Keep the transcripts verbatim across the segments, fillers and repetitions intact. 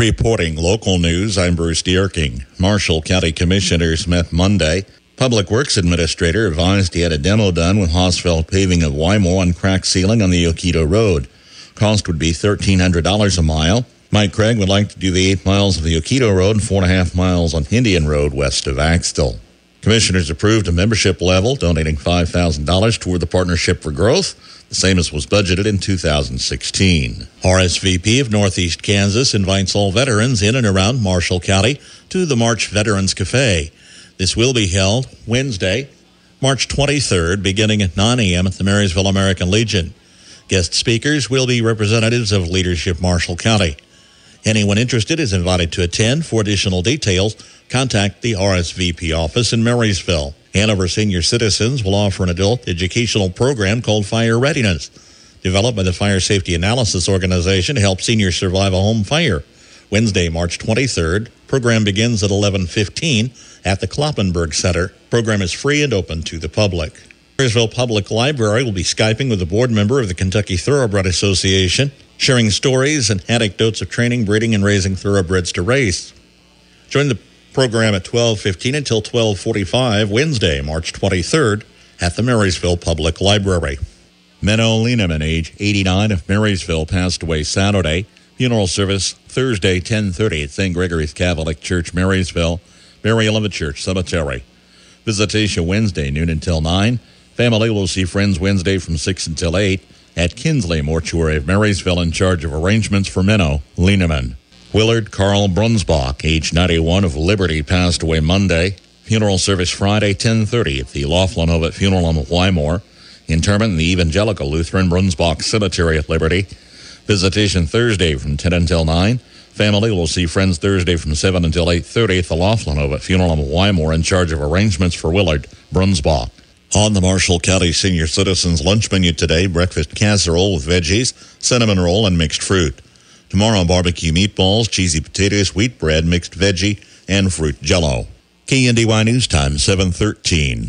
Reporting local news, I'm Bruce Dierking. Marshall County Commissioners met Monday. Public Works Administrator advised he had a demo done with Hosfeld Paving of Wymore on crack sealing on the Yoquito Road. Cost would be thirteen hundred dollars a mile. Mike Craig would like to do the eight miles of the Yoquito Road and four and a half miles on Indian Road west of Axtell. Commissioners approved a membership level, donating five thousand dollars toward the Partnership for Growth, the same as was budgeted in two thousand sixteen. R S V P of Northeast Kansas invites all veterans in and around Marshall County to the March Veterans Cafe. This will be held Wednesday, March twenty-third, beginning at nine a.m. at the Marysville American Legion. Guest speakers will be representatives of Leadership Marshall County. Anyone interested is invited to attend. For additional details, contact the R S V P office in Marysville. Hanover Senior Citizens will offer an adult educational program called Fire Readiness, developed by the Fire Safety Analysis Organization to help seniors survive a home fire. Wednesday, March twenty-third. Program begins at eleven fifteen at the Kloppenberg Center. Program is free and open to the public. Marysville Public Library will be Skyping with a board member of the Kentucky Thoroughbred Association, sharing stories and anecdotes of training, breeding, and raising thoroughbreds to race. Join the program at twelve fifteen until twelve forty-five, Wednesday, March twenty-third, at the Marysville Public Library. Menno Lieneman, age eighty-nine, of Marysville, passed away Saturday. Funeral service Thursday, ten thirty at Saint Gregory's Catholic Church, Marysville, Mary Olivet Church Cemetery. Visitation Wednesday, noon until nine. Family will see friends Wednesday from six until eight at Kinsley Mortuary of Marysville, in charge of arrangements for Menno Lieneman. Willard Carl Brunsbach, age ninety-one, of Liberty, passed away Monday. Funeral service Friday, ten thirty at the Laughlin Ovet Funeral Home of Wymore. Interment in the Evangelical Lutheran Brunsbach Cemetery at Liberty. Visitation Thursday from ten until nine. Family will see friends Thursday from seven until eight thirty at the Laughlin Ovet Funeral Home of Wymore, in charge of arrangements for Willard Brunsbach. On the Marshall County Senior Citizens lunch menu today, breakfast casserole with veggies, cinnamon roll, and mixed fruit. Tomorrow, barbecue meatballs, cheesy potatoes, wheat bread, mixed veggie, and fruit jello. K N D Y News Time, seven thirteen.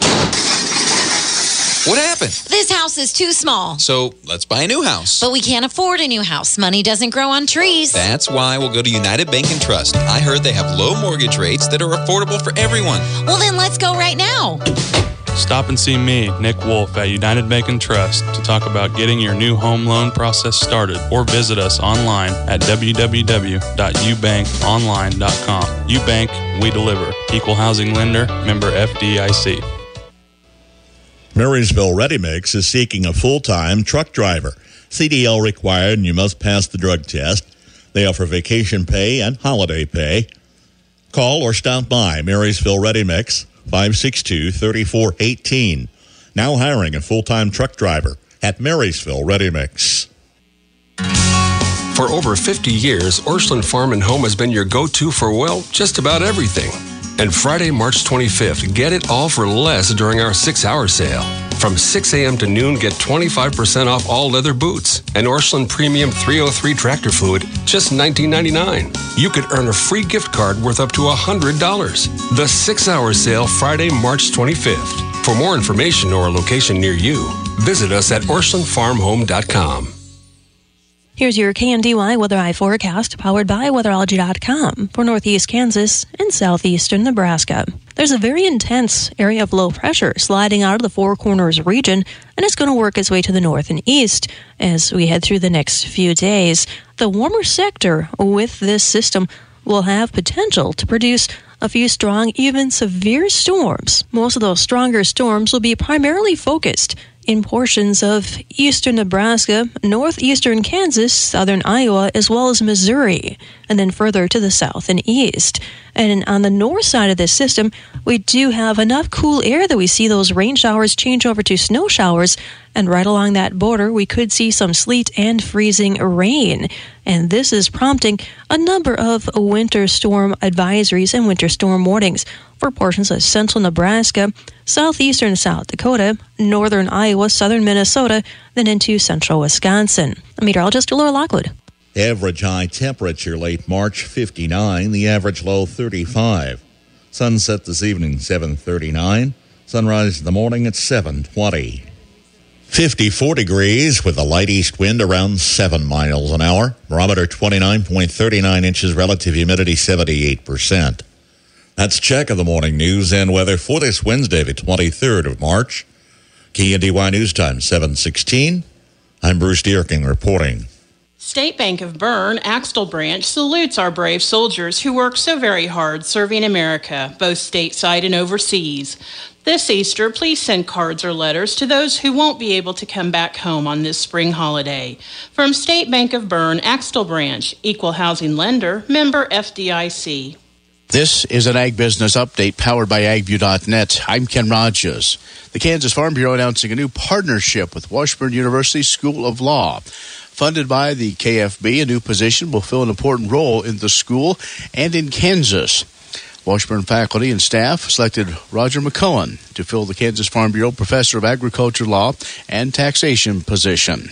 What happened? This house is too small. So let's buy a new house. But we can't afford a new house. Money doesn't grow on trees. That's why we'll go to United Bank and Trust. I heard they have low mortgage rates that are affordable for everyone. Well, then let's go right now. Stop and see me, Nick Wolf, at United Bank and Trust to talk about getting your new home loan process started, or visit us online at w w w dot u bank online dot com. UBank, we deliver. Equal housing lender, member F D I C. Marysville Ready Mix is seeking a full-time truck driver. C D L required, and you must pass the drug test. They offer vacation pay and holiday pay. Call or stop by Marysville Ready Mix, five six two, three four one eight. Now hiring a full-time truck driver at Marysville Ready Mix. For over fifty years, Orscheln Farm and Home has been your go-to for, well, just about everything. And Friday, March twenty-fifth, get it all for less during our six-hour sale. From six a.m. to noon, get twenty-five percent off all leather boots and Orscheln Premium three oh three tractor fluid, just nineteen ninety-nine. You could earn a free gift card worth up to one hundred dollars. The six-hour sale, Friday, March twenty-fifth. For more information or a location near you, visit us at orscheln farm home dot com. Here's your K N D Y Weather Eye forecast, powered by weatherology dot com for northeast Kansas and southeastern Nebraska. There's a very intense area of low pressure sliding out of the Four Corners region, and it's going to work its way to the north and east as we head through the next few days. The warmer sector with this system will have potential to produce a few strong, even severe storms. Most of those stronger storms will be primarily focused in portions of eastern Nebraska, northeastern Kansas, southern Iowa, as well as Missouri, and then further to the south and east. And on the north side of this system, we do have enough cool air that we see those rain showers change over to snow showers, and right along that border, we could see some sleet and freezing rain. And this is prompting a number of winter storm advisories and winter storm warnings for portions of central Nebraska, southeastern South Dakota, northern Iowa, southern Minnesota, then into central Wisconsin. Meteorologist Laura Lockwood. Average high temperature late March, fifty-nine. The average low, thirty-five. Sunset this evening, seven thirty-nine. Sunrise in the morning at seven twenty. fifty-four degrees with a light east wind around seven miles an hour. Barometer twenty-nine point three nine inches, relative humidity seventy-eight percent. That's check of the morning news and weather for this Wednesday, the twenty-third of March. K N D Y News Time, seven sixteen. I'm Bruce Dierking reporting. State Bank of Bern, Axtell Branch, salutes our brave soldiers who work so very hard serving America, both stateside and overseas. This Easter, please send cards or letters to those who won't be able to come back home on this spring holiday. From State Bank of Bern, Axtell Branch, Equal Housing Lender, member F D I C. This is an Ag Business Update powered by ag view dot net. I'm Ken Rogers. The Kansas Farm Bureau announcing a new partnership with Washburn University School of Law. Funded by the K F B, a new position will fill an important role in the school and in Kansas. Washburn faculty and staff selected Roger McCohen to fill the Kansas Farm Bureau Professor of Agriculture Law and Taxation position.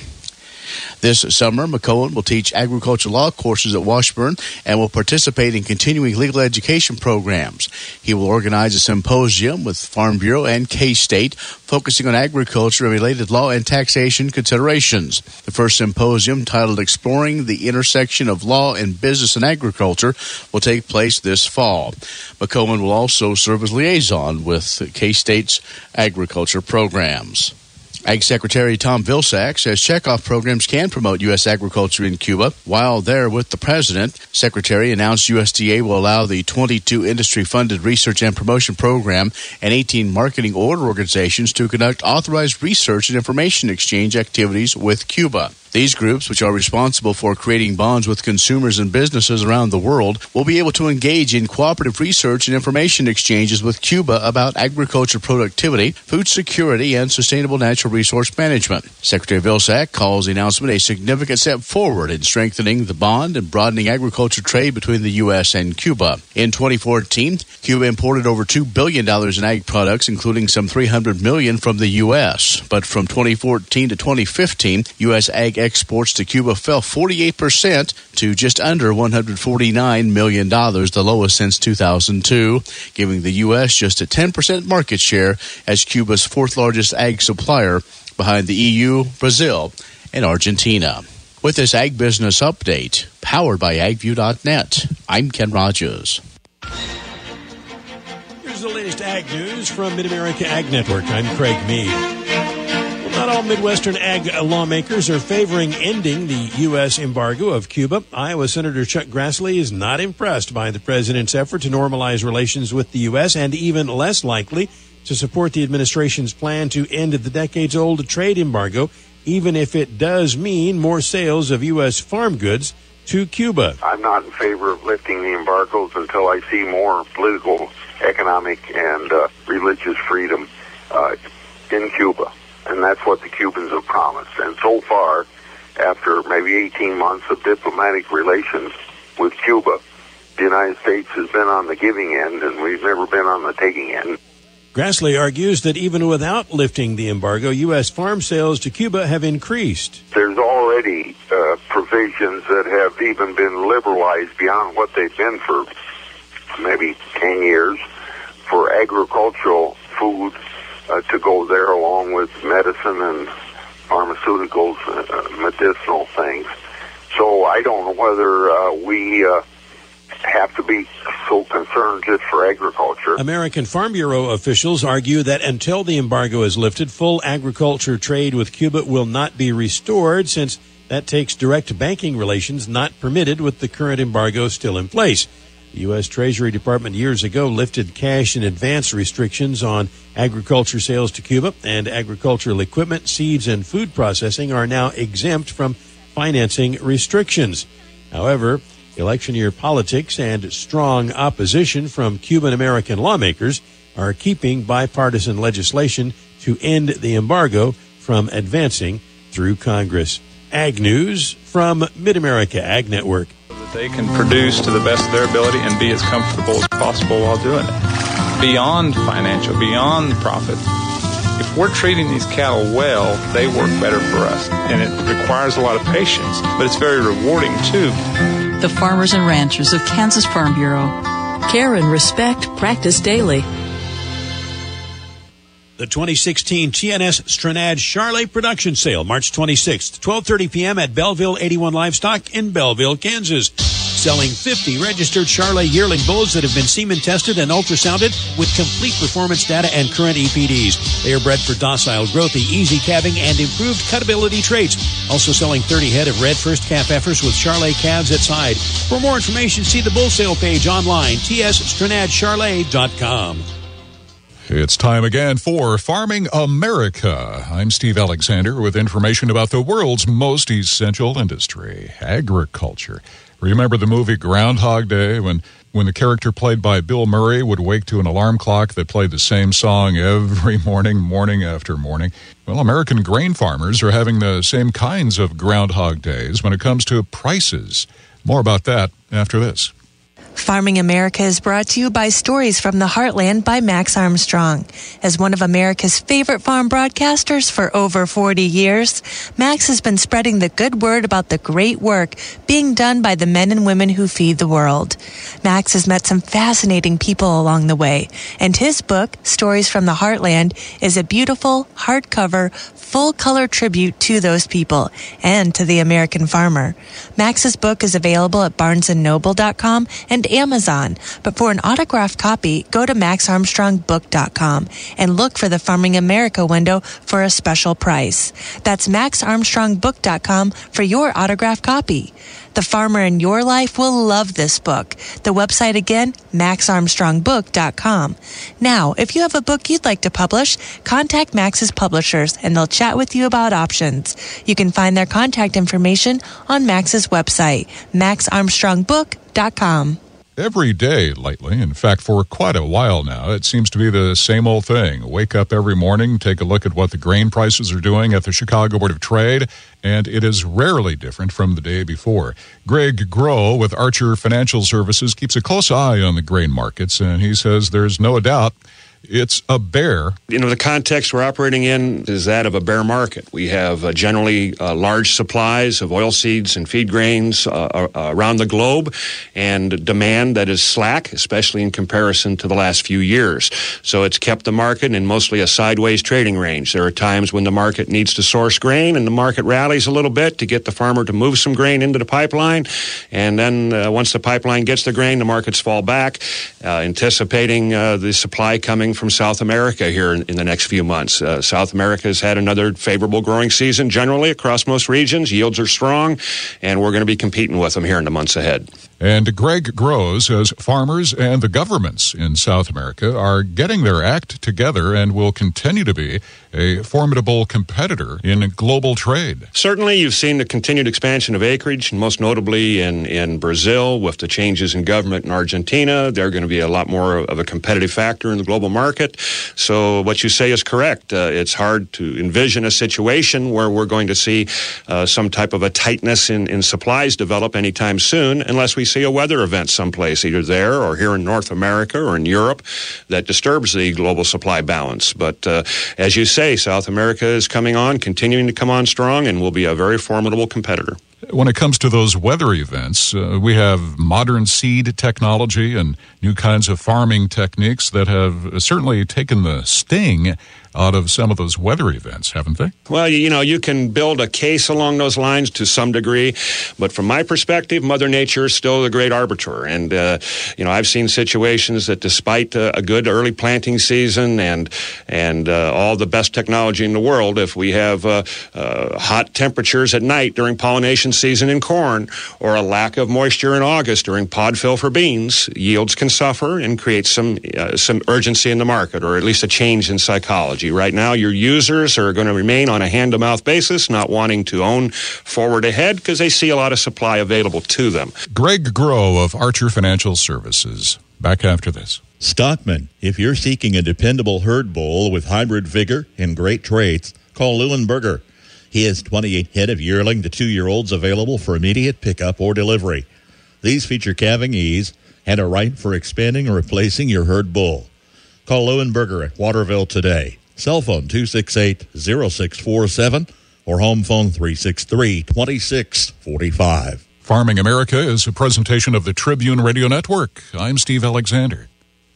This summer, McCohen will teach agriculture law courses at Washburn and will participate in continuing legal education programs. He will organize a symposium with Farm Bureau and K-State focusing on agriculture and related law and taxation considerations. The first symposium, titled Exploring the Intersection of Law and Business and Agriculture, will take place this fall. McCohen will also serve as liaison with K-State's agriculture programs. Ag Secretary Tom Vilsack says checkoff programs can promote U S agriculture in Cuba. While there with the president, Secretary announced U S D A will allow the twenty-two industry-funded research and promotion program and eighteen marketing order organizations to conduct authorized research and information exchange activities with Cuba. These groups, which are responsible for creating bonds with consumers and businesses around the world, will be able to engage in cooperative research and information exchanges with Cuba about agriculture productivity, food security, and sustainable natural resource management. Secretary Vilsack calls the announcement a significant step forward in strengthening the bond and broadening agriculture trade between the U S and Cuba. In twenty fourteen, Cuba imported over two billion dollars in ag products, including some three hundred million dollars from the U S. But from twenty fourteen to twenty fifteen, U S ag exports to Cuba fell forty-eight percent to just under one hundred forty-nine million dollars, the lowest since two thousand two, giving the U S just a ten percent market share as Cuba's fourth largest ag supplier behind the E U, Brazil, and Argentina. With this Ag Business Update, powered by ag view dot net, I'm Ken Rogers. Here's the latest ag news from Mid-America Ag Network. I'm Craig Meade. Well, not all Midwestern ag lawmakers are favoring ending the U S embargo of Cuba. Iowa Senator Chuck Grassley is not impressed by the president's effort to normalize relations with the U S and even less likely to support the administration's plan to end the decades-old trade embargo, even if it does mean more sales of U S farm goods to Cuba. I'm not in favor of lifting the embargoes until I see more political, economic, and uh, religious freedom uh, in Cuba. And that's what the Cubans have promised. And so far, after maybe eighteen months of diplomatic relations with Cuba, the United States has been on the giving end, and we've never been on the taking end. Grassley argues that even without lifting the embargo, U S farm sales to Cuba have increased. There's already uh, provisions that have even been liberalized beyond what they've been for maybe ten years for agricultural food uh, to go there along with medicine and pharmaceuticals, uh, medicinal things. So I don't know whether uh, we... Uh, have to be so concerned just for agriculture. American Farm Bureau officials argue that until the embargo is lifted, full agriculture trade with Cuba will not be restored, since that takes direct banking relations not permitted with the current embargo still in place. The U S Treasury Department years ago lifted cash in advance restrictions on agriculture sales to Cuba, and agricultural equipment, seeds, and food processing are now exempt from financing restrictions. However, election year politics and strong opposition from Cuban-American lawmakers are keeping bipartisan legislation to end the embargo from advancing through Congress. Ag News from Mid-America Ag Network. That they can produce to the best of their ability and be as comfortable as possible while doing it. Beyond financial, beyond profit. If we're treating these cattle well, they work better for us. And it requires a lot of patience, but it's very rewarding too. The farmers and ranchers of Kansas Farm Bureau. Care and respect practiced daily. The twenty sixteen T N S Stranad Charlet Production Sale, March twenty-sixth, twelve thirty p.m. at Belleville eighty-one Livestock in Belleville, Kansas. Selling fifty registered Charlet yearling bulls that have been semen tested and ultrasounded with complete performance data and current E P Ds. They are bred for docile, growthy, easy calving, and improved cutability traits. Also selling thirty head of red first calf heifers with Charlet calves at side. For more information, see the bull sale page online, t s stranad charlet dot com. It's time again for Farming America. I'm Steve Alexander with information about the world's most essential industry, agriculture. Remember the movie Groundhog Day when, when the character played by Bill Murray would wake to an alarm clock that played the same song every morning, morning after morning? Well, American grain farmers are having the same kinds of Groundhog Days when it comes to prices. More about that after this. Farming America is brought to you by Stories from the Heartland by Max Armstrong. As one of America's favorite farm broadcasters for over forty years, Max has been spreading the good word about the great work being done by the men and women who feed the world. Max has met some fascinating people along the way, and his book, Stories from the Heartland, is a beautiful, hardcover, full-color tribute to those people and to the American farmer. Max's book is available at barnes and noble dot com and Amazon, but for an autographed copy, go to max armstrong book dot com and look for the Farming America window for a special price. That's max armstrong book dot com for your autographed copy. The farmer in your life will love this book. The website again, max armstrong book dot com. Now, if you have a book you'd like to publish, contact Max's publishers and they'll chat with you about options. You can find their contact information on Max's website, max armstrong book dot com. Every day lately, in fact, for quite a while now, it seems to be the same old thing. Wake up every morning, take a look at what the grain prices are doing at the Chicago Board of Trade, and it is rarely different from the day before. Greg Groh with Archer Financial Services keeps a close eye on the grain markets, and he says there's no doubt it's a bear. You know, the context we're operating in is that of a bear market. We have uh, generally uh, large supplies of oilseeds and feed grains uh, uh, around the globe, and demand that is slack, especially in comparison to the last few years. So it's kept the market in mostly a sideways trading range. There are times when the market needs to source grain and the market rallies a little bit to get the farmer to move some grain into the pipeline. And then uh, once the pipeline gets the grain, the markets fall back, uh, anticipating uh, the supply coming from South America here in, in the next few months. Uh, South America has had another favorable growing season generally across most regions. Yields are strong, and we're going to be competing with them here in the months ahead. And Greg Groh says farmers and the governments in South America are getting their act together and will continue to be a formidable competitor in global trade. Certainly, you've seen the continued expansion of acreage, most notably in, in Brazil with the changes in government in Argentina. They're going to be a lot more of a competitive factor in the global market. So what you say is correct. Uh, it's hard to envision a situation where we're going to see uh, some type of a tightness in, in supplies develop anytime soon unless we see a weather event someplace, either there or here in North America or in Europe, that disturbs the global supply balance. But uh, as you say, South America is coming on, continuing to come on strong, and will be a very formidable competitor. When it comes to those weather events, uh, we have modern seed technology and new kinds of farming techniques that have certainly taken the sting out of some of those weather events, haven't they? Well, you know, you can build a case along those lines to some degree, but from my perspective, Mother Nature is still the great arbiter. And, uh, you know, I've seen situations that despite uh, a good early planting season and and uh, all the best technology in the world, if we have uh, uh, hot temperatures at night during pollination season in corn, or a lack of moisture in August during pod fill for beans, yields can suffer and create some uh, some urgency in the market, or at least a change in psychology. Right now, your users are going to remain on a hand-to-mouth basis, not wanting to own forward ahead because they see a lot of supply available to them. Greg Groh of Archer Financial Services. Back after this. Stockman, if you're seeking a dependable herd bull with hybrid vigor and great traits, call Leuenberger. He has twenty-eight head of yearling to two-year-olds available for immediate pickup or delivery. These feature calving ease and are right for expanding or replacing your herd bull. Call Leuenberger at Waterville today. Cell phone two six eight, zero six four seven or home phone three six three, two six four five. Farming America is a presentation of the Tribune Radio Network. I'm Steve Alexander.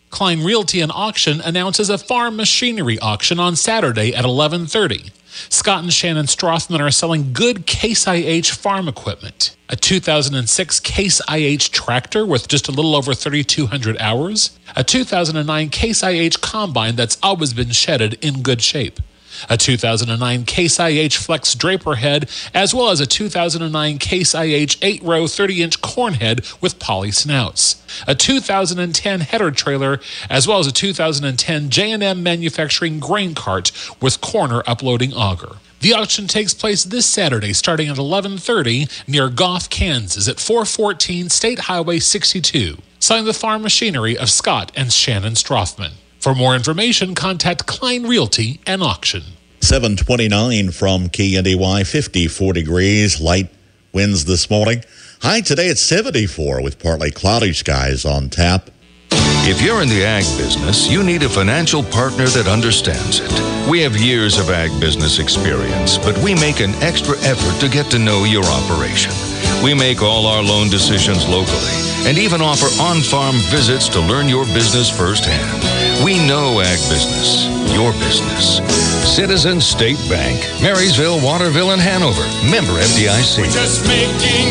Klein Realty and Auction announces a farm machinery auction on Saturday at eleven thirty. Scott and Shannon Strothman are selling good Case I H farm equipment. A two thousand six Case I H tractor with just a little over thirty-two hundred hours. A two thousand nine Case I H combine that's always been shedded in good shape. A two thousand nine Case I H Flex Draper head, as well as a two thousand nine Case I H eight-row thirty-inch corn head with poly snouts. A two thousand ten header trailer, as well as a two thousand ten J and M Manufacturing grain cart with corner uploading auger. The auction takes place this Saturday starting at eleven thirty near Goff, Kansas at four fourteen State Highway sixty-two. Signed the Farm Machinery of Scott and Shannon Strothman. For more information, contact Klein Realty and Auction. seven twenty-nine from K N D Y, fifty-four degrees, light winds this morning. High today at seventy-four with partly cloudy skies on tap. If you're in the ag business, you need a financial partner that understands it. We have years of ag business experience, but we make an extra effort to get to know your operation. We make all our loan decisions locally and even offer on-farm visits to learn your business firsthand. We know ag business, your business. Citizens State Bank, Marysville, Waterville, and Hanover. Member F D I C. We're just making